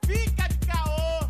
fica de caô.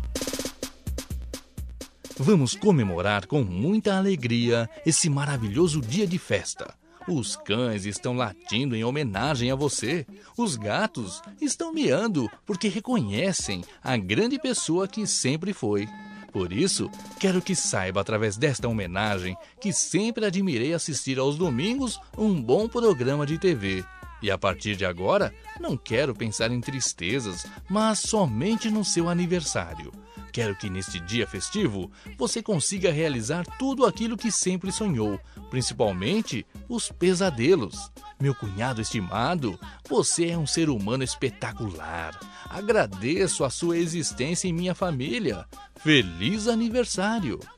Vamos comemorar com muita alegria esse maravilhoso dia de festa. Os cães estão latindo em homenagem a você. Os gatos estão miando porque reconhecem a grande pessoa que sempre foi. Por isso, quero que saiba através desta homenagem que sempre admirei assistir aos domingos um bom programa de TV. E a partir de agora, não quero pensar em tristezas, mas somente no seu aniversário. Quero que neste dia festivo você consiga realizar tudo aquilo que sempre sonhou, principalmente os pesadelos. Meu cunhado estimado, você é um ser humano espetacular. Agradeço a sua existência em minha família. Feliz aniversário!